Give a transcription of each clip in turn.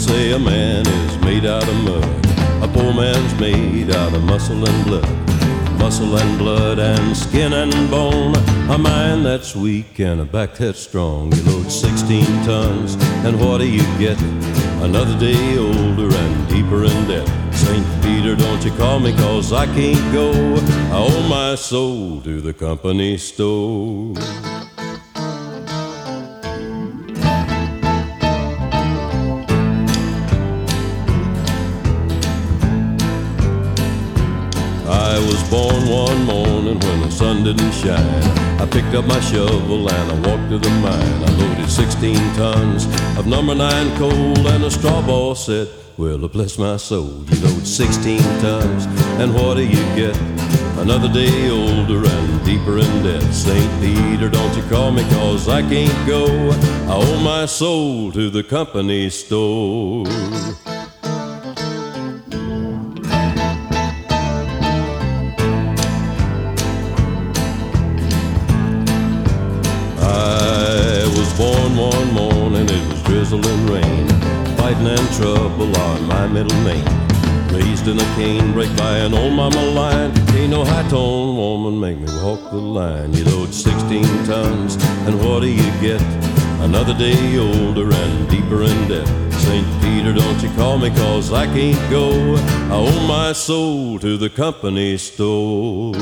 say a man is made out of mud. A poor man's made out of muscle and blood. Muscle and blood and skin and bone. A mind that's weak and a back that's strong. You load 16 tons, and what do you get? Another day older and deeper in debt. St. Peter, don't you call me, 'cause I can't go. I owe my soul to the company store. I was born one morning when the sun didn't shine. I picked up my shovel and I walked to the mine. I loaded 16 tons of number 9 coal, and the straw boss said, well, bless my soul, you load 16 tons, and what do you get? Another day older and deeper in debt. St. Peter, don't you call me, 'cause I can't go. I owe my soul to the company store. Born one morning, it was drizzling rain. Fighting and trouble on my middle name. Raised in a canebrake by an old mama lion. Ain't no high-tone woman make me walk the line. You load 16 tons, and what do you get? Another day older and deeper in debt. St. Peter, don't you call me, 'cause I can't go. I owe my soul to the company store.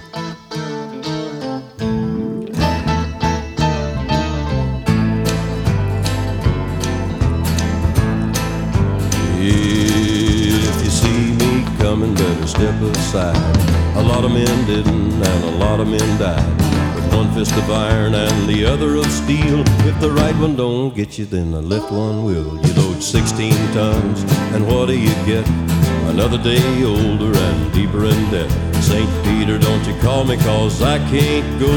If you see me coming, better step aside. A lot of men didn't, and a lot of men died. With one fist of iron and the other of steel. If the right one don't get you, then the left one will. You load 16 tons, and what do you get? Another day older and deeper in debt. St. Peter, don't you call me, 'cause I can't go.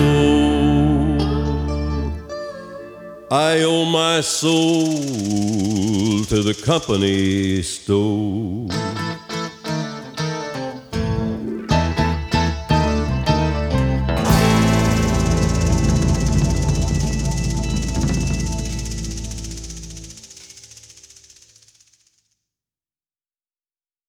I owe my soul to the company store.